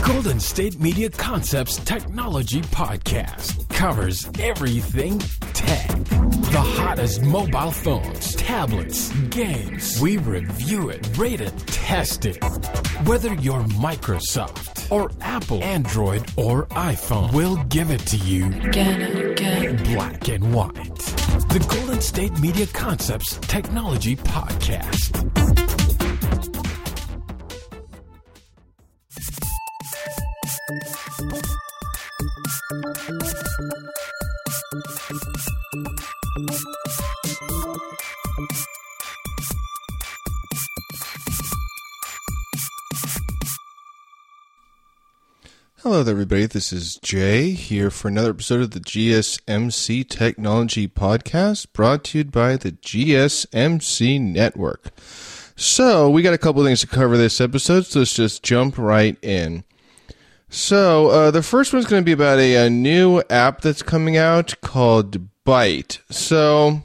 Golden State Media Concepts Technology Podcast covers everything tech. The hottest mobile phones, tablets, games. We review it, rate it, test it. Whether you're Microsoft or Apple, Android or iPhone, we'll give it to you again. Black and white. The Golden State Media Concepts Technology Podcast. Hello there, everybody. This is Jay here for another episode of the GSMC Technology Podcast, brought to you by the GSMC Network. So, we got a couple of things to cover this episode, so let's just jump right in. So, the first one's going to be about a new app that's coming out called Byte. So,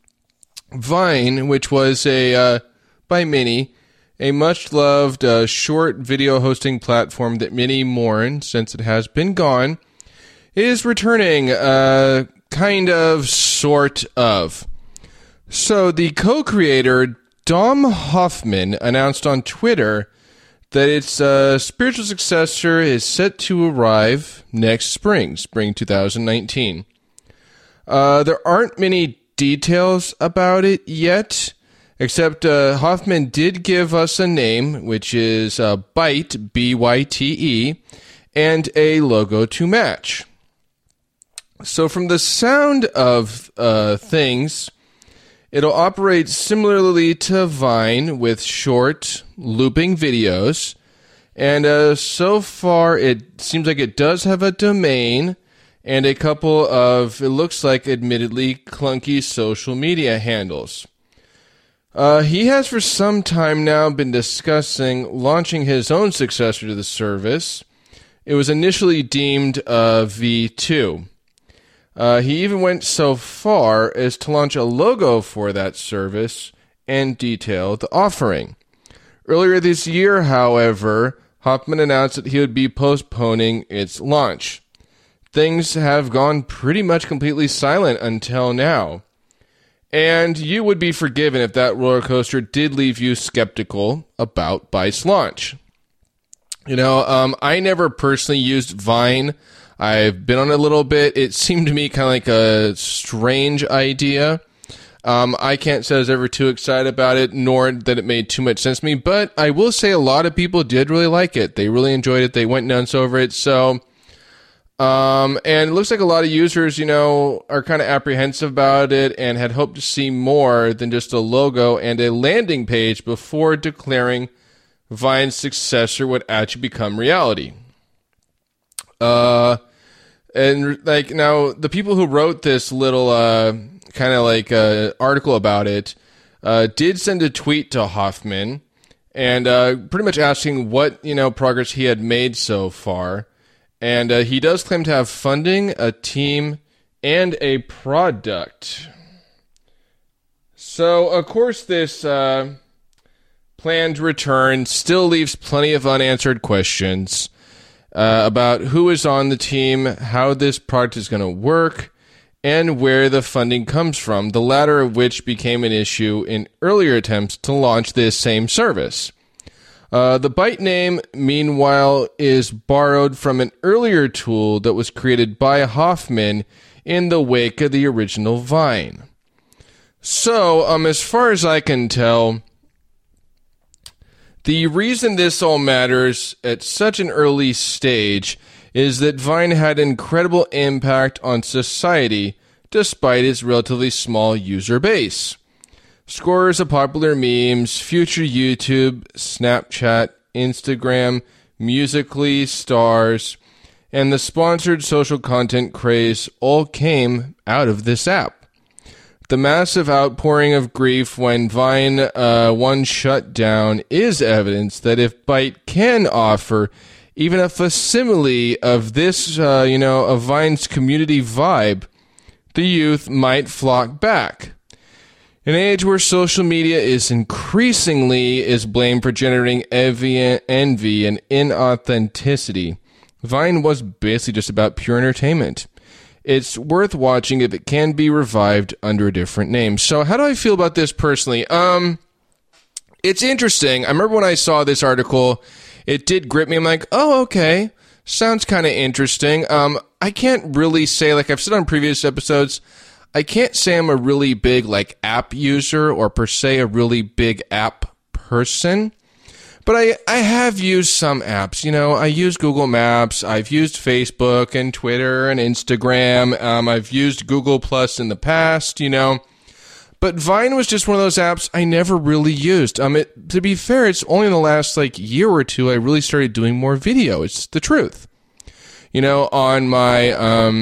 Vine, which was by Mini, a much-loved short video hosting platform that many mourn since it has been gone, is returning, kind of, sort of. So the co-creator, Dom Hoffman, announced on Twitter that its spiritual successor is set to arrive next spring 2019. There aren't many details about it yet, except Hoffman did give us a name, which is Byte, B-Y-T-E, and a logo to match. So from the sound of things, it'll operate similarly to Vine with short, looping videos. And so far, it seems like it does have a domain and a couple of, it looks like, admittedly clunky social media handles. He has for some time now been discussing launching his own successor to the service. It was initially deemed V2. He even went so far as to launch a logo for that service and detail the offering. Earlier this year, however, Hoffman announced that he would be postponing its launch. Things have gone pretty much completely silent until now. And you would be forgiven if that roller coaster did leave you skeptical about Byte's launch. You know, I never personally used Vine. I've been on it a little bit. It seemed to me kind of like a strange idea. I can't say I was ever too excited about it, nor that it made too much sense to me. But I will say a lot of people did really like it. They really enjoyed it. They went nuts over it. So... and it looks like a lot of users, you know, are kind of apprehensive about it and had hoped to see more than just a logo and a landing page before declaring Vine's successor would actually become reality. And like now, the people who wrote this little kind of like article about it did send a tweet to Hoffman and pretty much asking what, you know, progress he had made so far. And he does claim to have funding, a team, and a product. So, of course, this planned return still leaves plenty of unanswered questions about who is on the team, how this product is going to work, and where the funding comes from, the latter of which became an issue in earlier attempts to launch this same service. The Byte name, meanwhile, is borrowed from an earlier tool that was created by Hoffman in the wake of the original Vine. So, as far as I can tell, the reason this all matters at such an early stage is that Vine had incredible impact on society despite its relatively small user base. Scores of popular memes, future YouTube, Snapchat, Instagram, Musical.ly, stars, and the sponsored social content craze all came out of this app. The massive outpouring of grief when Vine 1 shut down is evidence that if Byte can offer even a facsimile of this, of Vine's community vibe, the youth might flock back. An age where social media is increasingly blamed for generating envy and inauthenticity, Vine was basically just about pure entertainment. It's worth watching if it can be revived under a different name. So how do I feel about this personally? It's interesting. I remember when I saw this article, it did grip me. I'm like, oh, okay. Sounds kind of interesting. I can't really say, like I've said on previous episodes, I can't say I'm a really big like app user or per se a really big app person. But I have used some apps. You know, I use Google Maps. I've used Facebook and Twitter and Instagram. I've used Google Plus in the past, you know. But Vine was just one of those apps I never really used. To be fair, it's only in the last like year or two I really started doing more video. It's the truth. You know, on my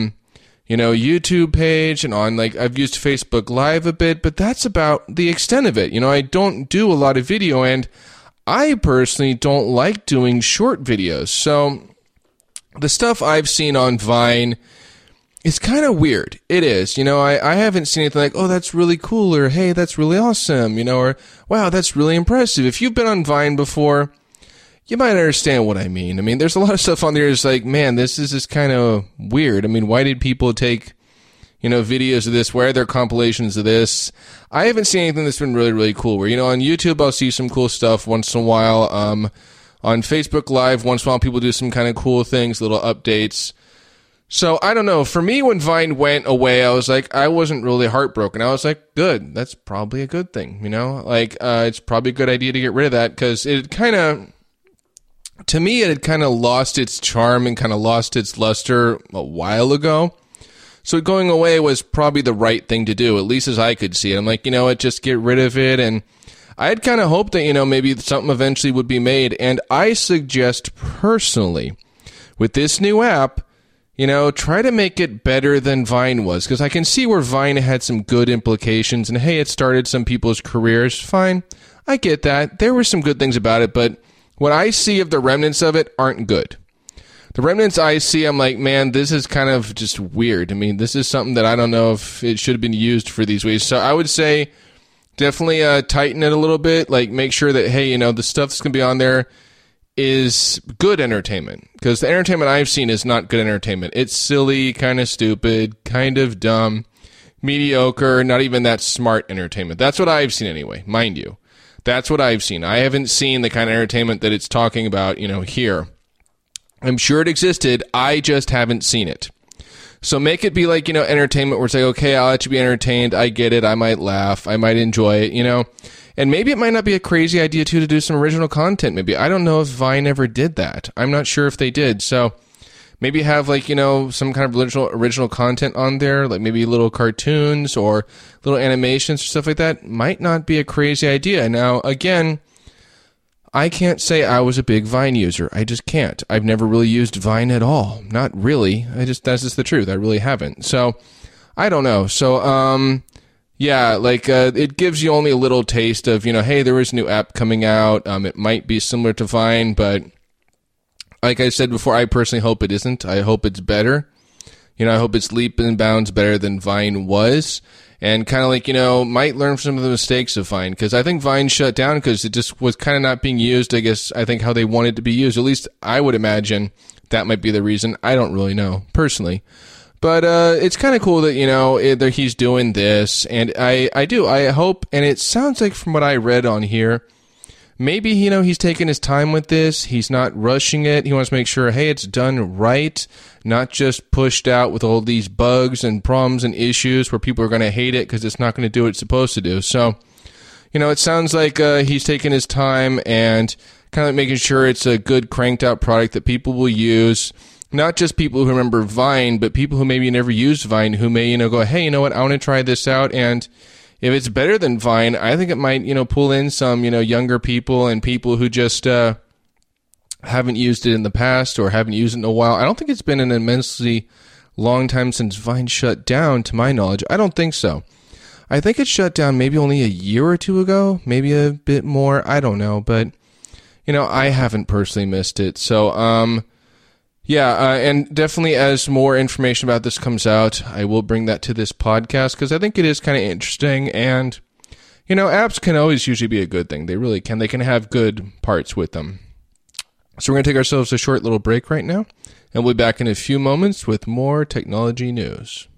YouTube page and on like I've used Facebook Live a bit, but that's about the extent of it. You know, I don't do a lot of video, and I personally don't like doing short videos. So the stuff I've seen on Vine is kind of weird. It is. You know, I haven't seen anything like, oh, that's really cool, or hey, that's really awesome, you know, or wow, that's really impressive. If you've been on Vine before, you might understand what I mean. I mean, there's a lot of stuff on there that's like, man, this is just kind of weird. I mean, why did people take, you know, videos of this? Where are their compilations of this? I haven't seen anything that's been really, really cool. Where, you know, on YouTube, I'll see some cool stuff once in a while. On Facebook Live, once in a while, people do some kind of cool things, little updates. So, I don't know. For me, when Vine went away, I was like, I wasn't really heartbroken. I was like, good. That's probably a good thing, you know? Like, it's probably a good idea to get rid of that, because it kind of... To me, it had kind of lost its charm and kind of lost its luster a while ago. So going away was probably the right thing to do, at least as I could see it. I'm like, you know what, just get rid of it. And I had kind of hoped that, you know, maybe something eventually would be made. And I suggest personally, with this new app, you know, try to make it better than Vine was. Because I can see where Vine had some good implications. And hey, it started some people's careers. Fine. I get that. There were some good things about it, but what I see of the remnants of it aren't good. The remnants I see, I'm like, man, this is kind of just weird. I mean, this is something that I don't know if it should have been used for these ways. So I would say definitely tighten it a little bit. Like, make sure that, hey, you know, the stuff that's going to be on there is good entertainment. Because the entertainment I've seen is not good entertainment. It's silly, kind of stupid, kind of dumb, mediocre, not even that smart entertainment. That's what I've seen anyway, mind you. That's what I've seen. I haven't seen the kind of entertainment that it's talking about, you know, here. I'm sure it existed. I just haven't seen it. So make it be like, you know, entertainment where it's like, okay, I'll let you be entertained. I get it. I might laugh. I might enjoy it, you know. And maybe it might not be a crazy idea, too, to do some original content. Maybe. I don't know if Vine ever did that. I'm not sure if they did. So maybe have, like, you know, some kind of original content on there, like maybe little cartoons or little animations or stuff like that. Might not be a crazy idea. Now, again, I can't say I was a big Vine user. I just can't. I've never really used Vine at all. Not really. That's just the truth. I really haven't. So, I don't know. So, yeah, like, it gives you only a little taste of, you know, hey, there is a new app coming out. It might be similar to Vine, but like I said before, I personally hope it isn't. I hope it's better. You know, I hope it's leap and bounds better than Vine was. And kind of like, you know, might learn from some of the mistakes of Vine. Because I think Vine shut down because it just was kind of not being used, I guess, I think how they wanted to be used. At least I would imagine that might be the reason. I don't really know, personally. But it's kind of cool that, you know, he's doing this. And I hope, and it sounds like from what I read on here, maybe, you know, he's taking his time with this. He's not rushing it. He wants to make sure, hey, it's done right, not just pushed out with all these bugs and problems and issues where people are going to hate it because it's not going to do what it's supposed to do. So, you know, it sounds like he's taking his time and kind of making sure it's a good cranked out product that people will use. Not just people who remember Vine, but people who maybe never used Vine who may, you know, go, hey, you know what, I want to try this out. And if it's better than Vine, I think it might, you know, pull in some, you know, younger people and people who just haven't used it in the past or haven't used it in a while. I don't think it's been an immensely long time since Vine shut down, to my knowledge. I don't think so. I think it shut down maybe only a year or two ago, maybe a bit more. I don't know, but, you know, I haven't personally missed it. So, yeah, and definitely as more information about this comes out, I will bring that to this podcast because I think it is kind of interesting. And apps can always usually be a good thing. They really can. They can have good parts with them. So we're going to take ourselves a short little break right now, and we'll be back in a few moments with more technology news.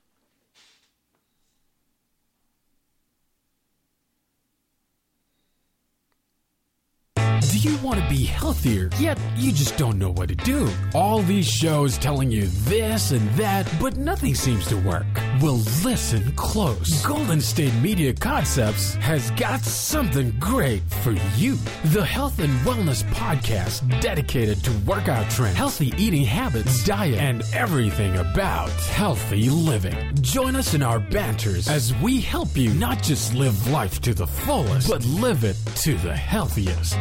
Do you want to be healthier, yet you just don't know what to do? All these shows telling you this and that, but nothing seems to work. Well, listen close. Golden State Media Concepts has got something great for you. The Health and Wellness Podcast dedicated to workout trends, healthy eating habits, diet, and everything about healthy living. Join us in our banters as we help you not just live life to the fullest, but live it to the healthiest.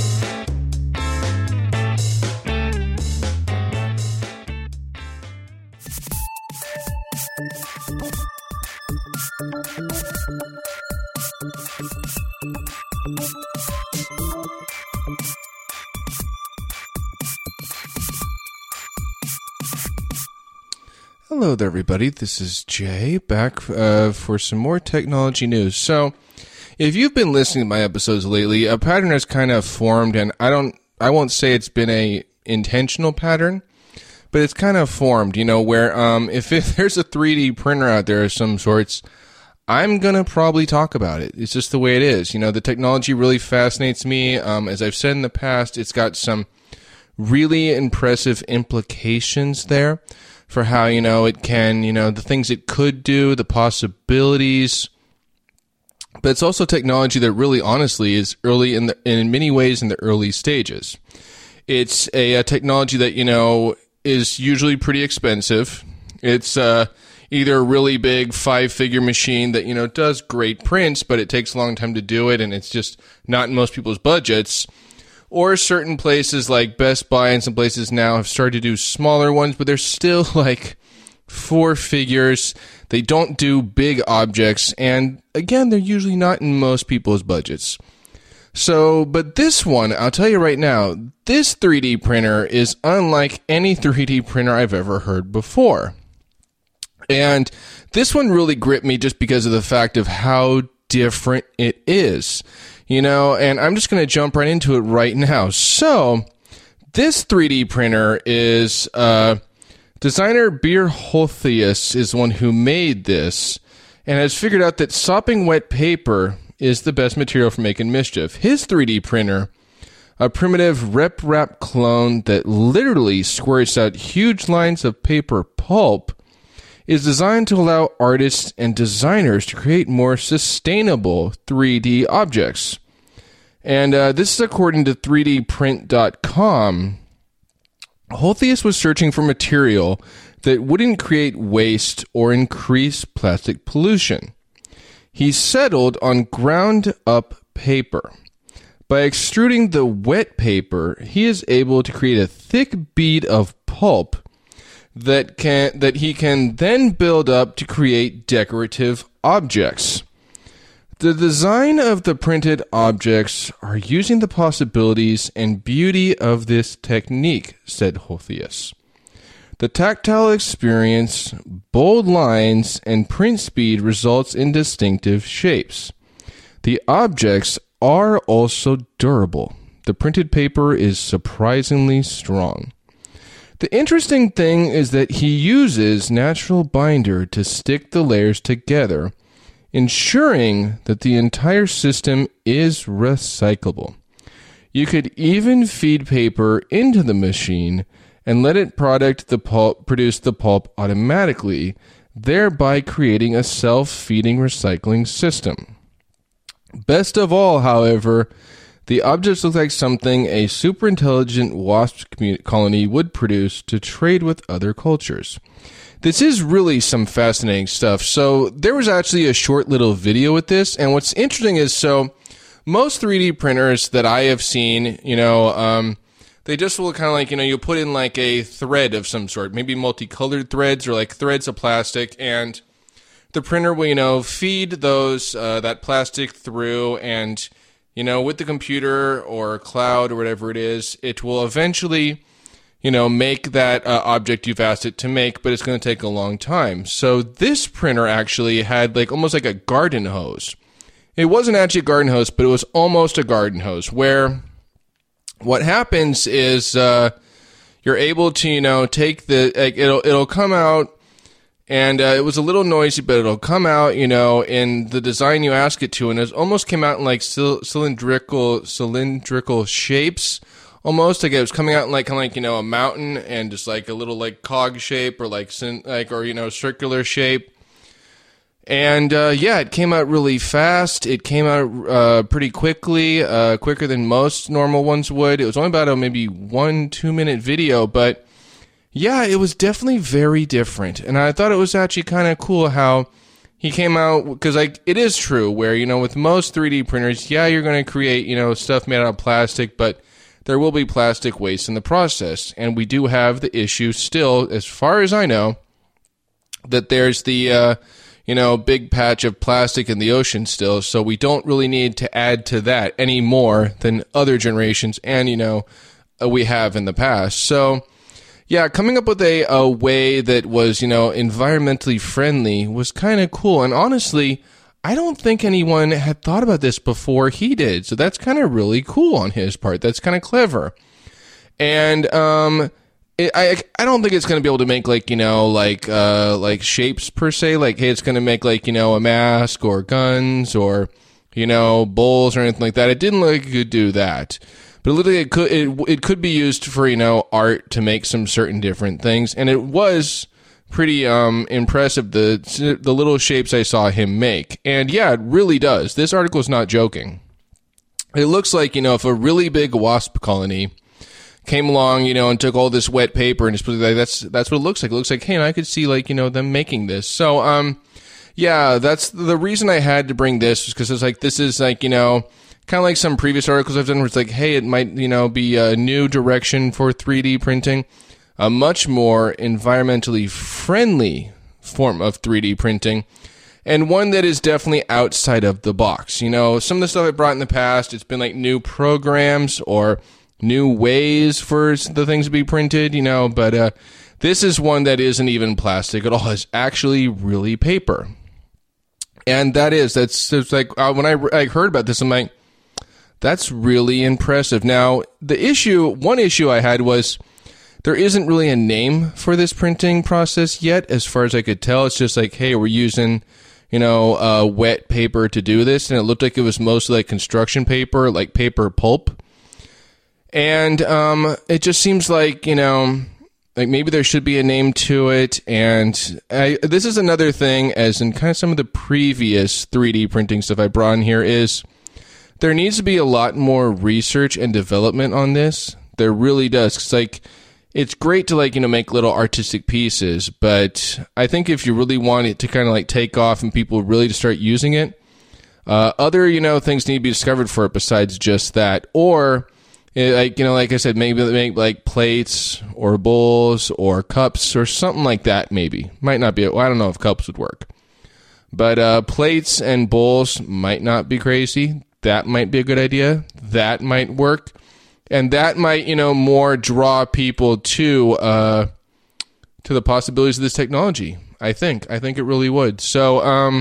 Hello there, everybody. This is Jay back for some more technology news. So, if you've been listening to my episodes lately, a pattern has kind of formed, and I won't say it's been a intentional pattern, but it's kind of formed. Where if there's a 3D printer out there of some sorts, I'm gonna probably talk about it. It's just the way it is. The technology really fascinates me. As I've said in the past, it's got some really impressive implications there for how, it can, the things it could do, the possibilities. But it's also technology that really honestly is early in many ways in the early stages. It's a technology that, is usually pretty expensive. It's either a really big 5-figure machine that, does great prints, but it takes a long time to do it, and it's just not in most people's budgets. Or certain places like Best Buy and some places now have started to do smaller ones, but they're still like 4 figures. They don't do big objects, and again, they're usually not in most people's budgets. So, but this one, I'll tell you right now, this 3D printer is unlike any 3D printer I've ever heard before. And this one really gripped me just because of the fact of how different it is. And I'm just going to jump right into it right now. So, this 3D printer is, designer Beer Holthius is the one who made this, and has figured out that sopping wet paper is the best material for making mischief. His 3D printer, a primitive RepRap clone that literally squirts out huge lines of paper pulp, is designed to allow artists and designers to create more sustainable 3D objects. And this is according to 3dprint.com. Holthius was searching for material that wouldn't create waste or increase plastic pollution. He settled on ground-up paper. By extruding the wet paper, he is able to create a thick bead of pulp that he can then build up to create decorative objects. The design of the printed objects are using the possibilities and beauty of this technique, said Holthius. The tactile experience, bold lines, and print speed results in distinctive shapes. The objects are also durable. The printed paper is surprisingly strong. The interesting thing is that he uses natural binder to stick the layers together, ensuring that the entire system is recyclable. You could even feed paper into the machine and let it produce the pulp automatically, thereby creating a self-feeding recycling system. Best of all, however, the objects look like something a super intelligent wasp colony would produce to trade with other cultures. This is really some fascinating stuff. So there was actually a short little video with this, and what's interesting is, so most 3D printers that I have seen, they just will kind of like, you put in like a thread of some sort, maybe multicolored threads or like threads of plastic, and the printer will, feed those, that plastic through, and, with the computer or cloud or whatever it is, it will eventually, make that object you've asked it to make, but it's going to take a long time. So this printer actually had almost like a garden hose. it wasn't actually a garden hose, but it was almost a garden hose, where what happens is you're able to, take it'll come out, and it was a little noisy, but it'll come out, in the design you ask it to, and it almost came out in like cylindrical shapes, almost like it was coming out in like kind of like a mountain, and just like a little like cog shape, or circular shape. And it came out really fast. It came out pretty quickly, quicker than most normal ones would. It was only about a maybe 1-2 minute video, but yeah, it was definitely very different. And I thought it was actually kind of cool how he came out, because like it is true where, with most 3D printers, you're going to create, stuff made out of plastic, but there will be plastic waste in the process. And we do have the issue still, as far as I know, that there's the big patch of plastic in the ocean still, so we don't really need to add to that any more than other generations and, we have in the past. So, yeah, coming up with a way that was, environmentally friendly was kind of cool. And honestly, I don't think anyone had thought about this before he did. So that's kind of really cool on his part. That's kind of clever. And, I don't think it's going to be able to make like shapes per se. Like, hey, it's going to make like, a mask or guns or, bowls or anything like that. It didn't look like it could do that. But it looked like it could be used for, art to make some certain different things. And it was pretty impressive, the little shapes I saw him make. And yeah, it really does. This article is not joking. It looks like, if a really big wasp colony came along, and took all this wet paper and just put it like, that's what it looks like. It looks like, hey, and I could see like, them making this. So, yeah, that's the reason I had to bring this, was because it's like, this is like, kind of like some previous articles I've done where it's like, hey, it might, be a new direction for 3D printing, a much more environmentally friendly form of 3D printing, and one that is definitely outside of the box. Some of the stuff I brought in the past, it's been like new programs or new ways for the things to be printed, but this is one that isn't even plastic at all. It's actually really paper. And that's like, when I heard about this, I'm like, that's really impressive. Now, one issue I had was there isn't really a name for this printing process yet, as far as I could tell. It's just like, hey, we're using, wet paper to do this. And it looked like it was mostly like construction paper, like paper pulp. And it just seems like, like maybe there should be a name to it. And this is another thing, as in kind of some of the previous 3D printing stuff I brought in here, is there needs to be a lot more research and development on this. There really does. 'Cause like, it's great to like, make little artistic pieces, but I think if you really want it to kind of like take off and people really to start using it, other, things need to be discovered for it besides just that. Or, like I said, maybe make like plates or bowls or cups or something like that. Maybe might not be. Well, I don't know if cups would work, but plates and bowls might not be crazy. That might be a good idea. That might work, and that might more draw people to the possibilities of this technology. I think it really would. So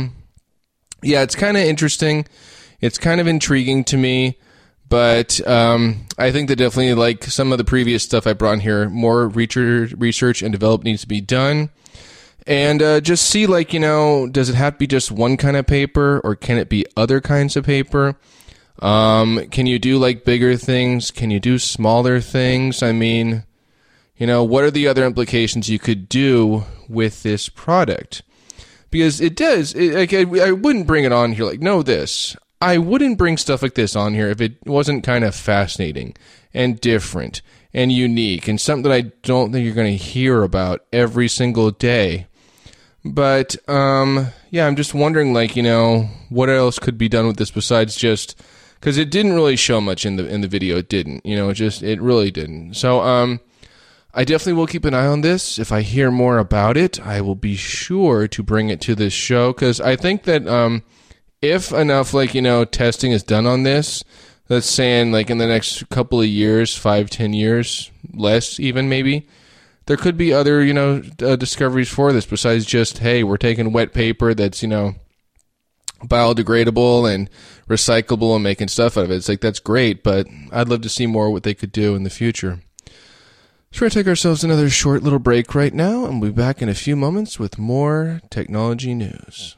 yeah, it's kind of interesting. It's kind of intriguing to me. But I think that definitely, like some of the previous stuff I brought in here, more research and development needs to be done. And just see, like, does it have to be just one kind of paper, or can it be other kinds of paper? Can you do, like, bigger things? Can you do smaller things? I mean, what are the other implications you could do with this product? Because it does. I wouldn't bring it on here like, know this. I wouldn't bring stuff like this on here if it wasn't kind of fascinating and different and unique and something that I don't think you're going to hear about every single day. But, yeah, I'm just wondering, like, what else could be done with this besides just, because it didn't really show much in the video. It didn't, it really didn't. So, I definitely will keep an eye on this. If I hear more about it, I will be sure to bring it to this show, because I think that, if enough, like, testing is done on this, let's say in, like, in the next couple of years, 5-10 years, less even maybe, there could be other, discoveries for this besides just, hey, we're taking wet paper that's, biodegradable and recyclable and making stuff out of it. It's like, that's great, but I'd love to see more what they could do in the future. So we're going to take ourselves another short little break right now, and we'll be back in a few moments with more technology news.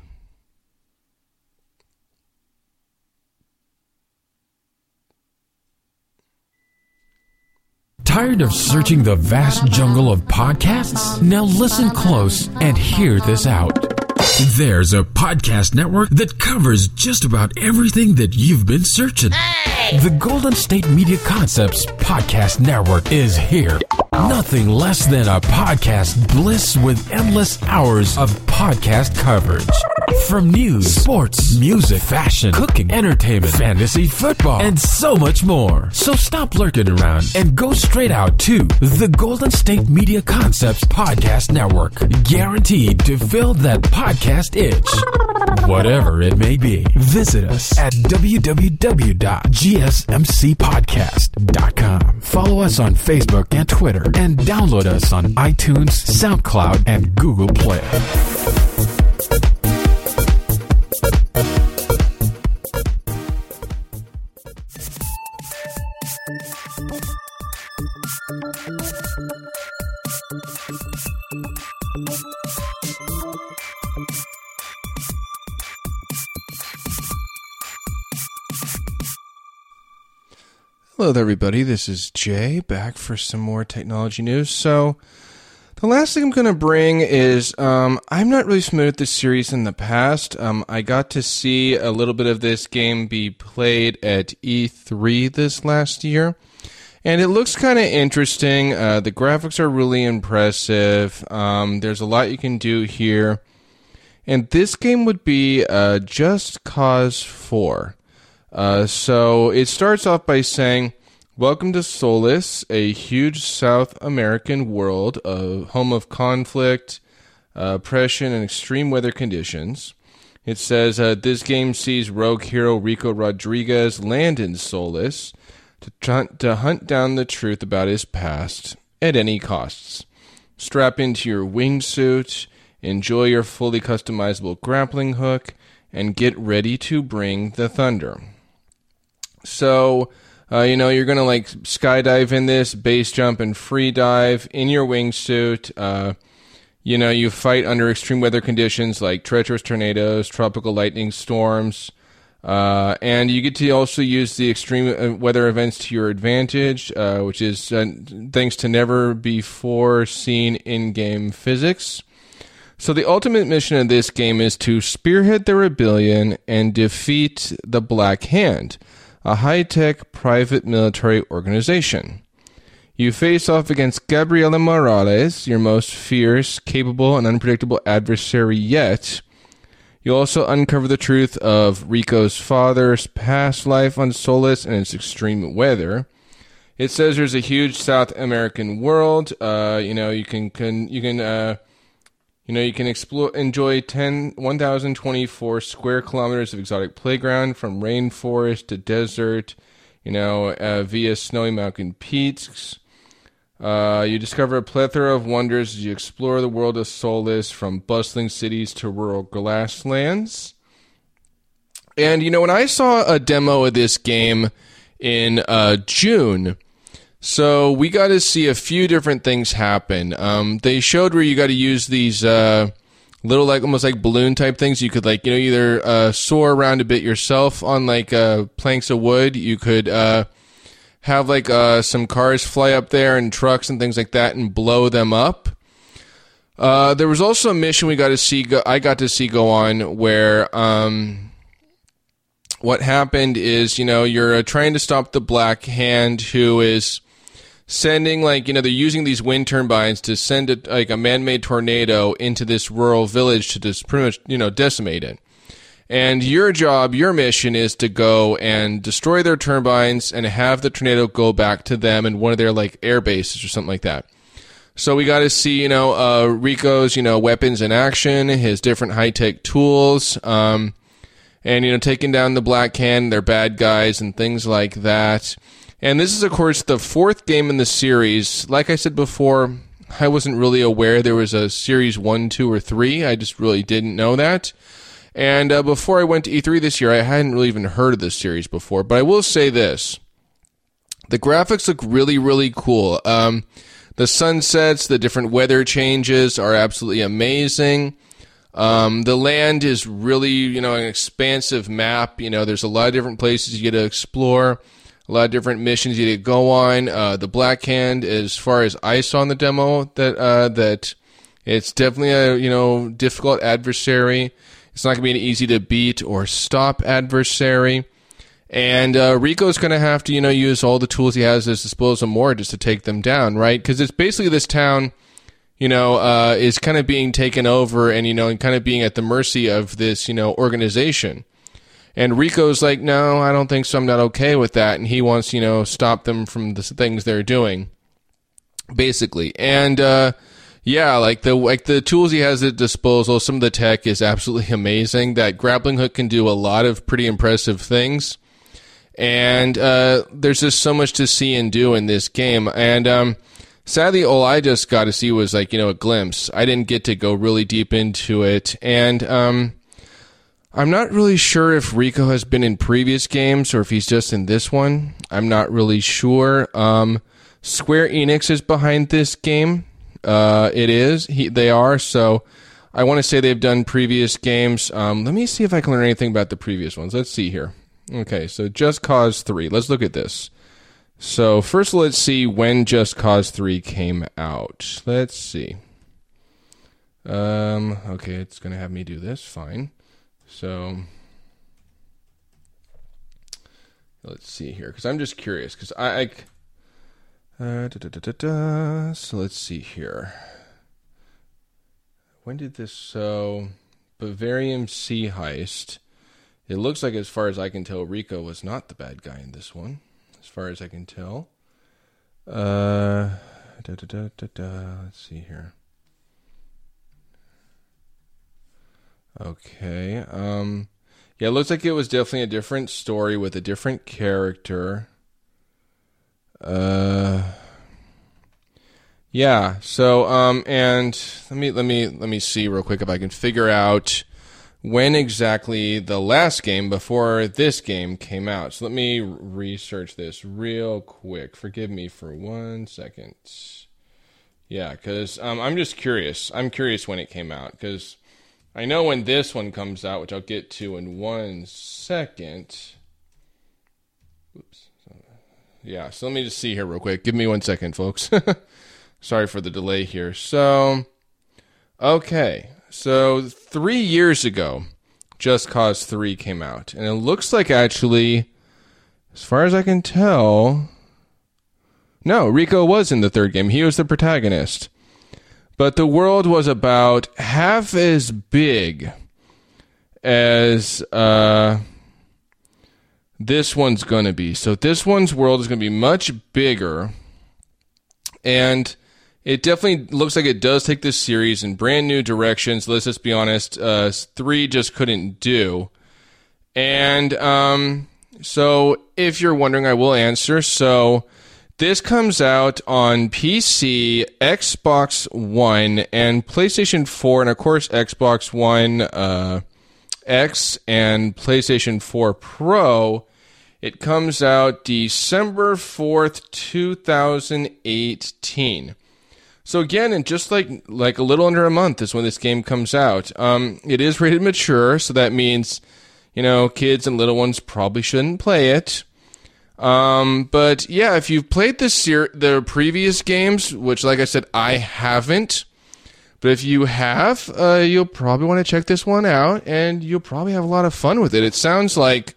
Tired of searching the vast jungle of podcasts? Now listen close and hear this out. There's a podcast network that covers just about everything that you've been searching. Hey! The Golden State Media Concepts Podcast Network is here. Nothing less than a podcast bliss with endless hours of podcast coverage. From news, sports, music, fashion, cooking, entertainment, fantasy, football, and so much more. So stop lurking around and go straight out to the Golden State Media Concepts Podcast Network. Guaranteed to fill that podcast itch. Whatever it may be. Visit us at www.gsmcpodcast.com. Follow us on Facebook and Twitter, and download us on iTunes, SoundCloud, and Google Play. Hello there, everybody. This is Jay, back for some more technology news. So, the last thing I'm going to bring is, I'm not really familiar with this series in the past. I got to see a little bit of this game be played at E3 this last year, and it looks kind of interesting. The graphics are really impressive. There's a lot you can do here, and this game would be Just Cause 4. So it starts off by saying, welcome to Solis, a huge South American world, home of conflict, oppression, and extreme weather conditions. It says, this game sees rogue hero Rico Rodriguez land in Solis to hunt down the truth about his past at any costs. Strap into your wingsuit, enjoy your fully customizable grappling hook, and get ready to bring the thunder. So, you're going to like skydive in this, base jump and free dive in your wingsuit. You fight under extreme weather conditions like treacherous tornadoes, tropical lightning storms, and you get to also use the extreme weather events to your advantage, which is thanks to never before seen in-game physics. So the ultimate mission of this game is to spearhead the rebellion and defeat the Black Hand, a high-tech private military organization. You face off against Gabriela Morales, your most fierce, capable, and unpredictable adversary yet. You'll also uncover the truth of Rico's father's past life on Solis and its extreme weather. It says there's a huge South American world. You can enjoy 1,024 square kilometers of exotic playground, from rainforest to desert, via snowy mountain peaks. You discover a plethora of wonders as you explore the world of Solis, from bustling cities to rural grasslands. And, when I saw a demo of this game in June, so we got to see a few different things happen. They showed where you got to use these little, almost like balloon type things. You could either soar around a bit yourself on planks of wood. You could have some cars fly up there and trucks and things like that and blow them up. There was also a mission I got to see go on where what happened is you're trying to stop the Black Hand, who is sending they're using these wind turbines to send a man-made tornado into this rural village to just pretty much decimate it. And your mission is to go and destroy their turbines and have the tornado go back to them in one of their air bases or something like that. So we got to see Rico's weapons in action, his different high-tech tools, and taking down the Black Hand, their bad guys and things like that. And this is, of course, the fourth game in the series. Like I said before, I wasn't really aware there was a series 1, 2, or 3. I just really didn't know that. And before I went to E3 this year, I hadn't really even heard of this series before. But I will say this. The graphics look really, really cool. The sunsets, the different weather changes are absolutely amazing. The land is really, an expansive map. There's a lot of different places you get to explore, a lot of different missions you get to go on. The Black Hand, as far as I saw in the demo, that it's definitely a, difficult adversary. It's not going to be an easy to beat or stop adversary. And Rico's going to have to, use all the tools he has at his disposal more just to take them down, right? Because it's basically this town, is kind of being taken over and, and kind of being at the mercy of this, organization. And Rico's like, no, I don't think so. I'm not okay with that. And he wants, stop them from the things they're doing, basically. And, the tools he has at disposal, some of the tech is absolutely amazing. That grappling hook can do a lot of pretty impressive things. And there's just so much to see and do in this game. And sadly, all I just got to see was a glimpse. I didn't get to go really deep into it. And I'm not really sure if Rico has been in previous games or if he's just in this one. I'm not really sure. Square Enix is behind this game. They are. So I want to say they've done previous games. Let me see if I can learn anything about the previous ones. Let's see here. Okay, so Just Cause 3. Let's look at this. So first let's see when Just Cause 3 came out. Let's see. Okay, it's going to have me do this. Fine. So let's see here, because I'm just curious, because so let's see here. When did this, Bavarian Sea Heist. It looks like, as far as I can tell, Rico was not the bad guy in this one, as far as I can tell. Let's see here. Okay. Yeah, it looks like it was definitely a different story with a different character. Yeah. So, and let me see real quick if I can figure out when exactly the last game before this game came out. So let me research this real quick. Forgive me for 1 second. Yeah, because I'm just curious. I'm curious when it came out, because I know when this one comes out, which I'll get to in 1 second. Oops. Yeah, so let me just see here real quick. Give me 1 second, folks. Sorry for the delay here. So, okay. So 3 years ago, Just Cause 3 came out. And it looks like, actually, as far as I can tell, no, Rico was in the third game. He was the protagonist. But the world was about half as big as this one's going to be. So this one's world is going to be much bigger. And it definitely looks like it does take this series in brand new directions. Let's just be honest, 3 just couldn't do. And so if you're wondering, I will answer. So this comes out on PC, Xbox One, and PlayStation 4, and of course Xbox One X and PlayStation 4 Pro. It comes out December 4th, 2018. So again, in just like a little under a month is when this game comes out. It is rated mature, so that means, kids and little ones probably shouldn't play it. But yeah, if you've played the previous games, which, like I said, I haven't, but if you have, you'll probably want to check this one out, and you'll probably have a lot of fun with it. It sounds like,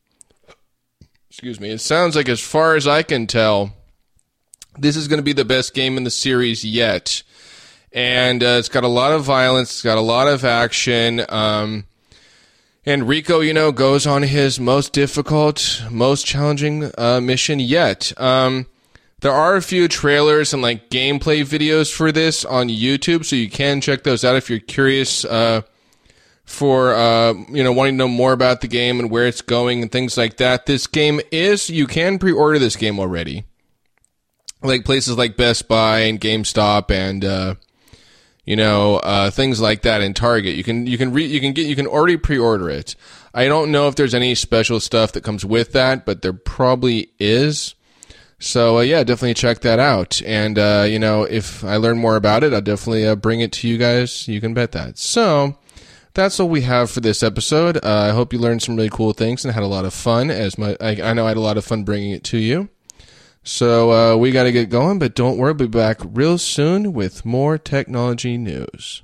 as far as I can tell, this is going to be the best game in the series yet. And it's got a lot of violence, it's got a lot of action, and Rico, goes on his most difficult, most challenging mission yet. There are a few trailers and gameplay videos for this on YouTube, so you can check those out if you're curious for wanting to know more about the game and where it's going and things like that. This game you can pre-order this game already. Places like Best Buy and GameStop and things like that in Target. You can already pre-order it. I don't know if there's any special stuff that comes with that, but there probably is. So yeah, definitely check that out. And if I learn more about it, I'll definitely bring it to you guys. You can bet that. So that's all we have for this episode. I hope you learned some really cool things and had a lot of fun. I know I had a lot of fun bringing it to you. So we got to get going, but don't worry, we'll be back real soon with more technology news.